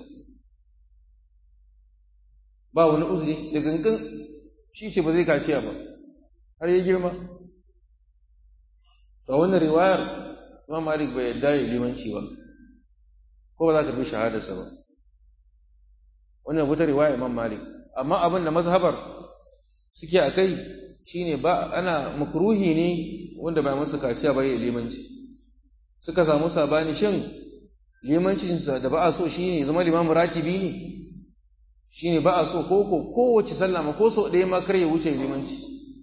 Ba wani uzuri da gangan shi ce ba zai kaciya ba har ya girma. To a wannan riwayar Imam Malik bai yarda ya limanci ba, ko ba za ka bi shahadarsa ba. Wannan wata riwaya Imam Malik. Amma abin da mazhabar suke a kai shine ba ana makruhi ne wanda bai masa kaciya ba ya limanci. Suka samu sabani shin limancinsa da ba a so shine zama limamin ratibi ne, shine ba a so ko ko kowace sallah ma ko so ɗaya ma kar ya wuce limanci.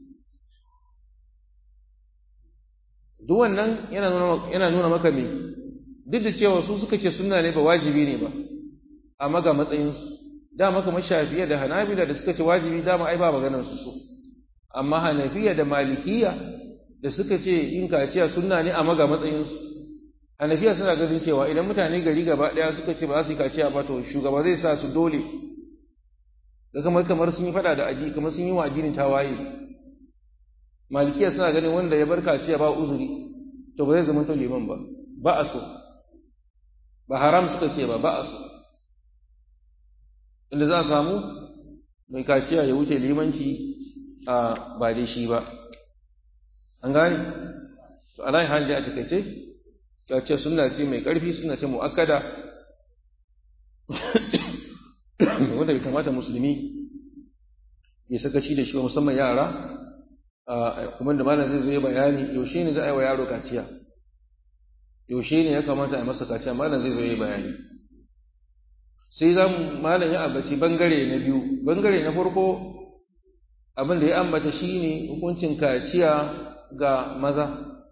Duk wannan yana nuna yana nuna maka me, duk da cewa su suka ce sunna ne ba wajibi ne ba, amma ga matsayin su dama kamar Shafi'iyya da Hanabila da suka ce wajibi dama ai ba maganar su so, amma Hanafiya da Malikiyya da suka ce in kaciya sunna ne amma ga matsayin su. Hanafiya suna ganin cewa idan mutane gari gaba ɗaya suka ce ba za su yi kaciya ba, to shugaba zai sa su dole, da kamar kamar sun yi fada da aji, kamar sun yi wa addinin tawaye. Malikiya suna ganin wanda ya bar kaciya ba uzuri to ba zai zama to liman ba, ba a so, ba haram suka ce ba, ba a so. inda za a samu mai kaciya ya wuce limanci a ba dai shi ba. An gane? To alai hali a takaice kaciya sunna ce mai ƙarfi, sunna ce mu'akkada wanda bai kamata musulmi ya sakaci da shi ba, musamman yara. Kuma da malam zai zo ya bayani yaushe ne za a yi wa yaro kaciya, yaushe ne ya kamata a masa kaciya, malam zai zo ya bayani. Sai za mu malam ya ambaci bangare na biyu. Bangare na farko abin da ya ambata shine hukuncin kaciya ga maza,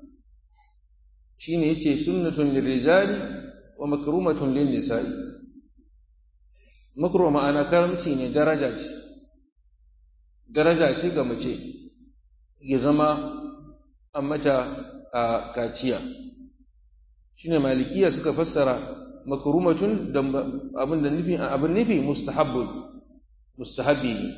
shine yace sunnatun lirrijali wa makrumatun lin nisa'i. Makruh ma'ana karamci ne, daraja ce, daraja ce ga mace ya zama an mata a kaciya. Shine malikiya suka fassara makrumatun da abin da nufi abin nufi mustahabbun, mustahabbi ne.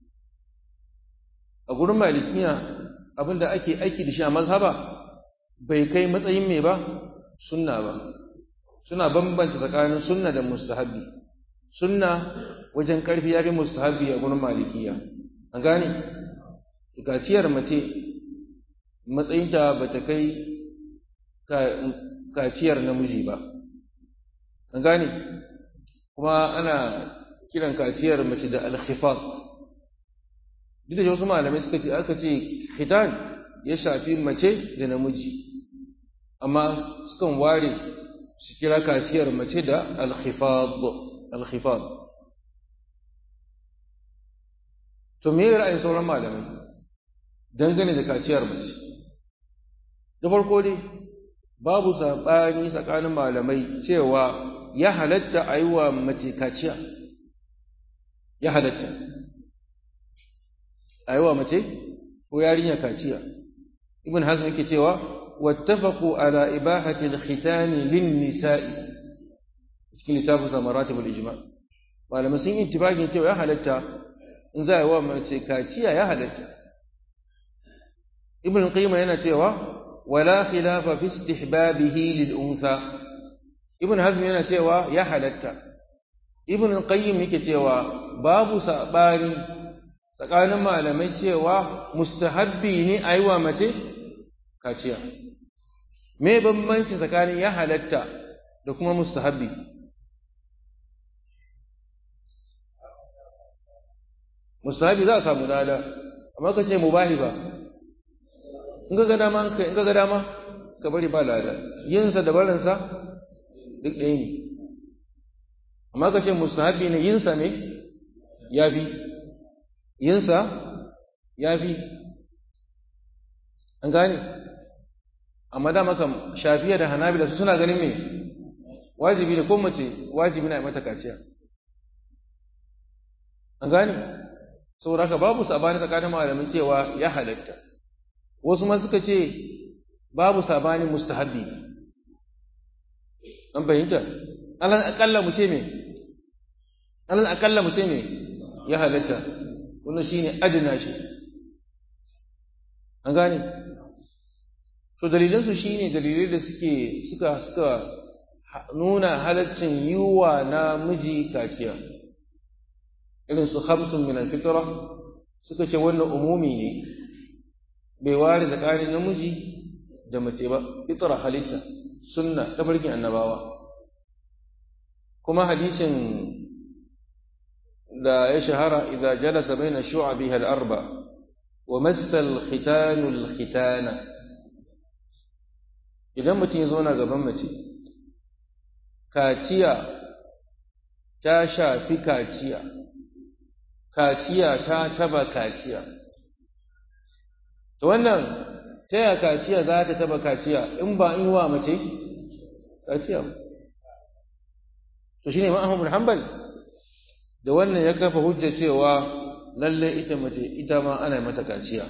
A gurin malikiya abin da ake aiki da shi a mazhaba bai kai matsayin me ba, sunna ba. Suna bambanta tsakanin sunna da mustahabbi. Sunna wajen karfi ya fi mustahabbi a gurin malikiya. An gane? Kaciyar mace matsayinta ba ta kai kaciyar namiji ba. An gane? Kuma ana kiran kaciyar mace da al-khifaf. Duk da wasu malamai suka ce aka ce khitan ya shafi mace da namiji, amma sukan ware su kira kaciyar mace da al-khifaf. al-khifaf. To me ra'ayin sauran malamai dangane da kaciyar mace? Da farko dai babu saɓani tsakanin malamai cewa ya halatta a yi wa mace kaciya, ya halatta a yi wa mace ko yarinya kaciya. Ibn Hazm yake cewa wattafaqu ala ibahati al-khitani lin-nisa'i, cikin littafin maratibul ijma. Malamai sun yi ittifaqin cewa ya halatta in za a yi wa mace kaciya, ya halatta. Ibn Qayyim yana cewa wala khilafa fi istihbabihi lil untha. Ibn Hazm yana cewa ya halatta. Ibn Qayyim yake cewa babu sabani tsakanin malamai cewa mustahabbi ne a yi wa mace kaciya. Me bambanci tsakanin ya halatta da kuma mustahabbi? Mustahabbi za a samu lada, amma ka ce mubahi ba. In ga dama in ga dama ka bari ba lada, yinsa da barinsa duk ɗaya ne. Amma ka ce mustahabbi ne, yinsa ne ya fi, yinsa ya fi. An gane? Amma dama kam Shafi'a da Hanabila su suna ganin me wajibi ne, ko mace wajibi na mata kaciya. An gane? Saboda haka babu sabani tsakanin malamai cewa ya halatta. Wasu ma suka ce babu sabani mustahabbi. An bayyana? Alal akalla mu ce me? Alal akalla mu ce me? Ya halatta. Wannan shine adina shi. An gane? To dalilan su shine dalilai da suke suka suka nuna halaccin yiwa na miji kaciya. Irin su khamsun min al-fitra suka ce wannan umumi ne, bai ware tsakanin namiji da mace ba, fitra halitta, sunna ta barkin annabawa. Kuma hadisin da ya shahara idza jalasa baina shu'abiha al-arba wa massa al-khitanu al-khitana, idan mutum ya zo na gaban mace kaciya ta shafi kaciya, kaciya ta taba kaciya. To wannan ta ya kaciya za ta taba kaciya in ba in wa mace kaciya? To shine Imam Ahmad bin Hanbal da wannan ya kafa hujja cewa lalle ita mace ita ma ana mata kaciya.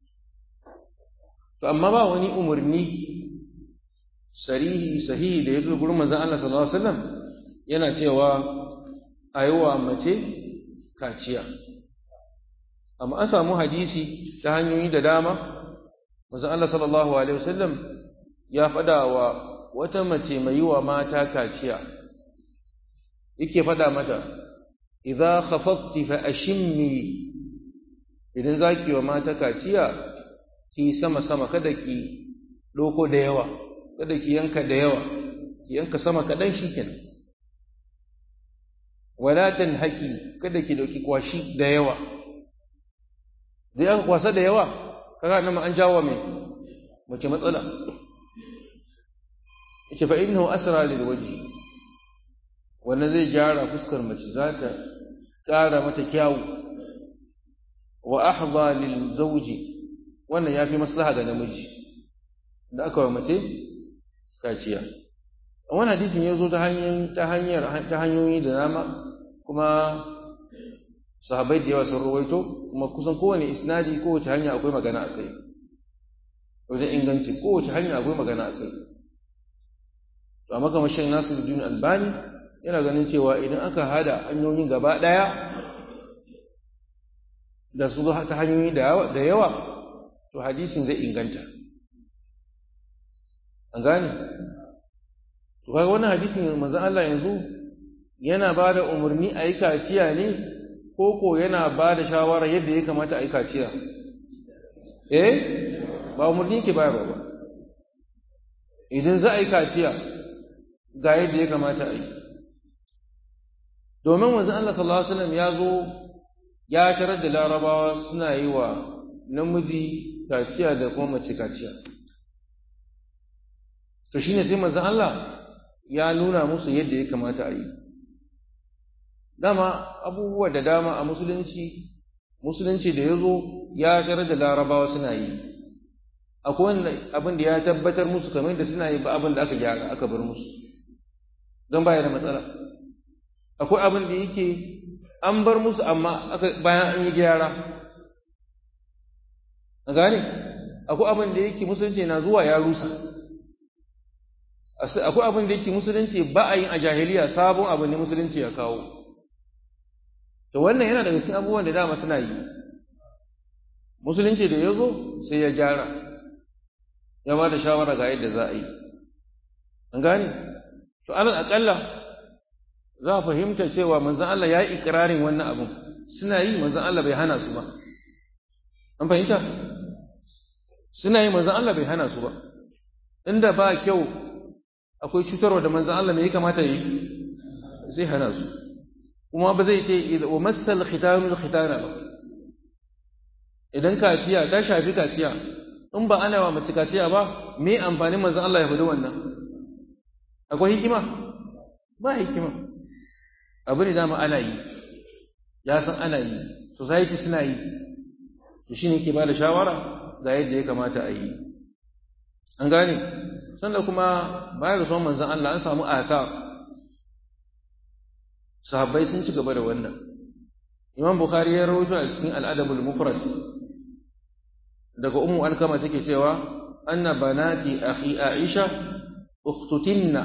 To amma ba wani umurni sarihi sahihi da ya zo gurin manzon Allah sallallahu alaihi wasallam yana cewa ayiwa mace kaciya. Amma an samu hadisi ta hanyoyi da dama, manzon Allah sallallahu alaihi wasallam ya faɗa wa wata mace mai yi wa mata kaciya, yake faɗa mata idza khafafti fa ashimmi, idan zaki wa mata kaciya ki sama sama, kada ki doko da yawa, kada ki yanka da yawa, ki yanka sama kadan shikenan. Wala tanhaki, kada ki dauki kwashi da yawa, zai aka kwasa da yawa kaga nan an jawo mai mace matsala. yace fa innahu asra lil wajhi, wannan zai gyara fuskar mace, za ta ƙara mata kyawu. Wa ahdha lil zawji, wannan yafi maslaha ga namiji da aka wa mace kaciya. Wannan hadisin yazo ta hanyar ta hanyar ta hanyoyi da dama, kuma sahabbai da yawa sun rawaito, kuma kusan kowane isnadi kowace hanya akwai magana akai, wajen inganci kowace hanya akwai magana akai. To amma kamar Sheikh Nasiruddin Albani yana ganin cewa idan aka hada hanyoyin gaba daya da su ta hanyoyi da yawa, to hadisin zai inganta. An gane? To kaga wannan hadisin manzon Allah yanzu yana ba da umarni a yi kaciya ne, ko ko yana ba da shawara yadda ya kamata a yi kaciya? Eh, ba umarni ke bayarwa ba. Idan za a yi kaciya ga yadda ya kamata a yi. Domin manzon Allah sallallahu alaihi wasallam ya zo ya tarar da Larabawa suna yi wa namiji kaciya da kuma mace kaciya. To shine sai manzon Allah ya nuna musu yadda ya kamata a yi. Dama abubuwa da dama a musulunci, musulunci da ya zo ya tarar da Larabawa suna yi. Akwai wanda abin da ya tabbatar musu kamar da suna yi ba abin da aka gyara aka bar musu, don baya da matsala. Akwai abin da yake an bar musu amma aka bayan an yi gyara. A gane? Akwai abin da yake musulunci na zuwa ya rusa. Akwai abin da yake musulunci ba a yin a jahiliya, sabon abin ne musulunci ya kawo. To wannan yana daga cikin abubuwan da dama suna yi. Musulunci da ya zo sai ya gyara, ya ba da shawara ga yadda za a yi. An gane? To alal aƙalla za a fahimta cewa manzon Allah ya yi ikirarin wannan abin, suna yi manzon Allah bai hana su ba. An fahimta? Suna yi manzon Allah bai hana su ba. Inda ba kyau akwai cutarwa da manzon Allah me ya kamata yi? Zai hana su. Kuma ba zai ce wa masal khitanul khitana ba. Idan kaciya ta shafi kaciya, in ba ana wa mace kaciya ba, me amfanin manzon Allah ya faɗi wannan? Akwai hikima? Ba hikima. Abu ne dama ana yi, ya san ana yi, society suna yi, to shi ne ke ba da shawara ga yadda ya kamata a yi. An gane? Sannan kuma baya da son manzan Allah an samu asa, sahabbai sun ci gaba da wannan. Imam Bukhari ya rawaito a cikin Al-Adabul Mufrad daga Ummu Alkama take cewa anna banati akhi Aisha ukhtutinna,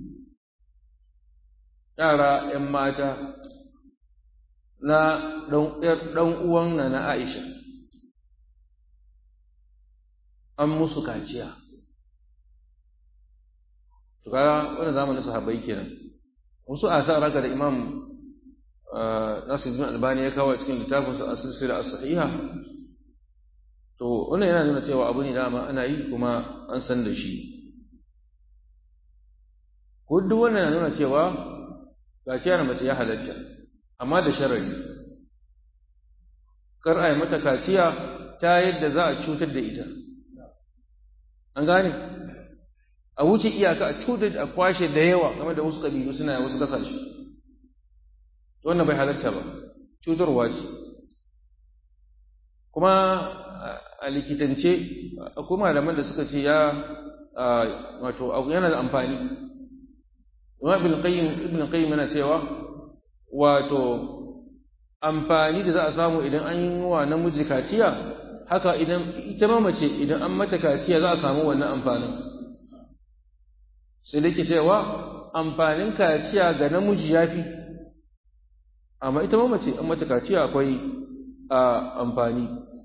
yara ‘yan mata na ɗan uwan na na Aisha, an musu kaciya. To kaga wannan zamanin sahabbai kenan. Wasu asara da Imam Nasiruddin Albani ya kawo cikin littafinsa As-Silsila As-Sahiha, to wannan yana nuna cewa abu ne dama ana yi kuma an san da shi. Ko duk wannan yana nuna cewa kaciyar mace ya halatta, amma da sharari. Kar a yi mata kaciya ta yadda za a cutar da ita. An gane? A wuce iyaka a cutar a kwashe da yawa, game da wasu ƙabilu suna wasu ƙasashe. Wannan bai halatta ba, cutarwa ce. Kuma a likitance akwai malaman da suka ce ya wato yana da amfani. Ibn Qayyim Ibn Qayyim yana cewa wato amfani da za a samu idan an yi wa namiji kaciya, haka idan ita ma mace idan an mata kaciya za a samu wannan amfanin. Sai da ke cewa amfanin kaciya ga namiji ya fi, amma ita ma mace an mata kaciya akwai amfani.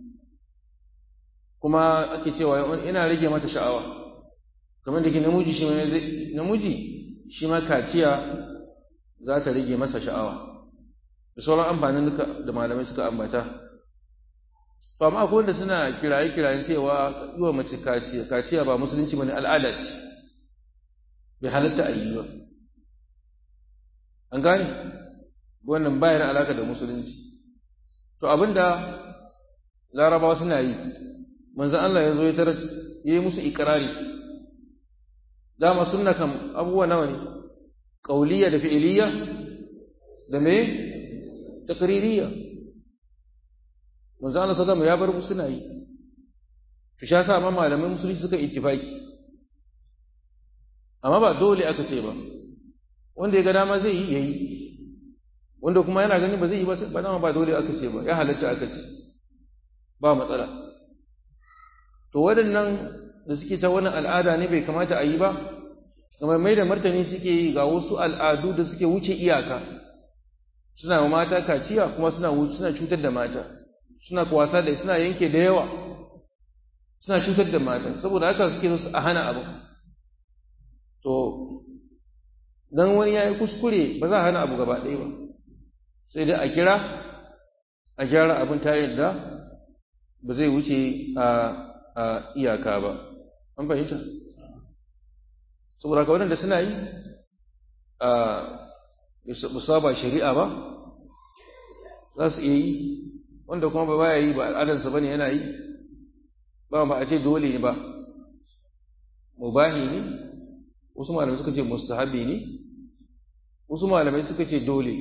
Kuma ake cewa ina rage mata sha'awa, kamar da ke namiji shi ma namiji shi ma kaciya za ta rage masa sha'awa. da sauran amfanin da malamai suka ambata. To amma akwai wanda suna kiraye-kirayen cewa yi wa mace kaciya kaciya ba musulunci bane, al'ada ce, bai halatta a yi ba. An gane wannan bayan alaka da musulunci. To abinda larabawa suna yi, manzon Allah ya zo ya tarar yayi musu ikrari. Dama sunna kam abubuwa nawa ne? Qauliyya da fi'iliyya da me? Taqririyya. Manzon Allah sallallahu alaihi wasallam ya bar musu suna yi. To sha sa amma malaman musulunci suka ittifaki. Amma ba dole aka ce ba. Wanda ya ga dama zai yi yayi. Wanda kuma yana ganin ba zai yi ba ba dama ba dole aka ce ba, ya halatta aka ce. Ba matsala. To waɗannan da suke ta wannan al'ada ne bai kamata a yi ba, kamar mai da martani suke yi ga wasu al'adu da suke wuce iyaka, suna wa mata kaciya kuma suna suna cutar da mata, suna kwasa da suna yanke da yawa, suna cutar da mata, saboda haka suke so a hana abu. To dan wani yayi kuskure ba za a hana abu gaba ɗaya ba, sai dai a kira a gyara abin ta yadda ba zai wuce a a iyaka ba. An fahimta? Saboda haka waɗanda suna yi a musaba shari'a ba za su iya yi, wanda kuma ba baya yi ba al'adarsa bane yana yi, ba ba a ce dole ne ba, mubahi ne, wasu malamai suka ce mustahabi ne, wasu malamai suka ce dole.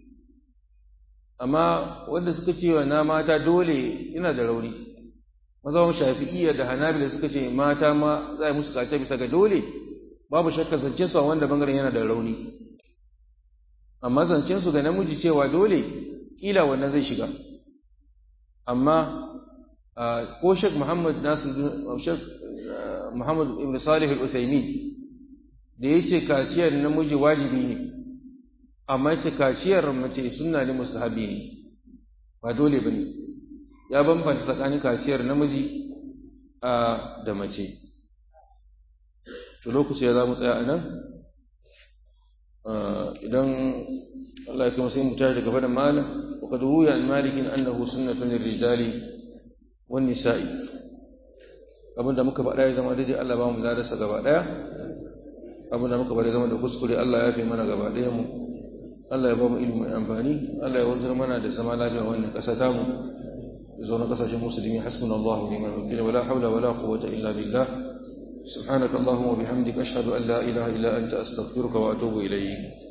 Amma wanda suka ce wa na mata dole yana da rauni. Mazhabin Shafi'iyya da Hanabila suka ce mata ma za a yi musu kaciya bisa ga dole, babu shakka zancen su a wanda bangaren yana da rauni. Amma zancen su ga namiji cewa dole kila wannan zai shiga. Amma ko Sheikh Muhammad Nasir Sheikh Muhammad Ibn Salih Al-Uthaymeen da yace kaciyar namiji wajibi ne, amma yace kaciyar mace sunna ne, mustahabi ne, ba dole bane. Ya bambanta tsakanin kaciyar namiji da mace. To lokaci ya za mu tsaya a nan, idan Allah ya kuma sai mu tashi daga faɗin malam wa qad ruwiya an malikin annahu sunnatun lirrijali wan nisa'i. Abinda muka faɗa ya zama daidai Allah ba mu ladarsa gaba ɗaya, abinda muka faɗa ya zama da kuskure Allah ya fi mana gaba ɗaya mu. Allah ya ba mu ilimi mai amfani, Allah ya wanzar mana da zama lafiya wannan ƙasa ta mu. زون قصص المسلمين حسبنا الله ونعم الوكيل ولا حول ولا قوة إلا بالله سبحانك اللهم وبحمدك أشهد أن لا إله إلا أنت أستغفرك وأتوب إليك.